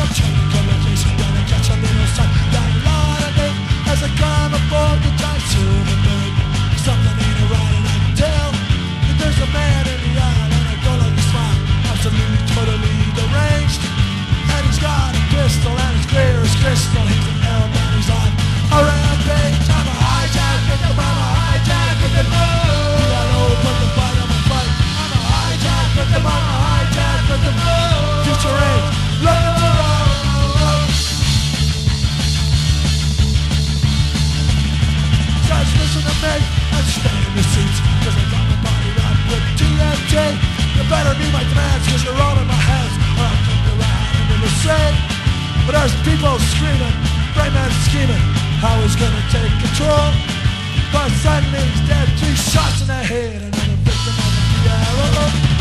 better meet my demands, cause you're all in my hands, or I'll turn you around into the sand. But there's people screaming, brain man scheming, how he's gonna take control. But suddenly he's dead, 3 shots in the head, another victim of the piano.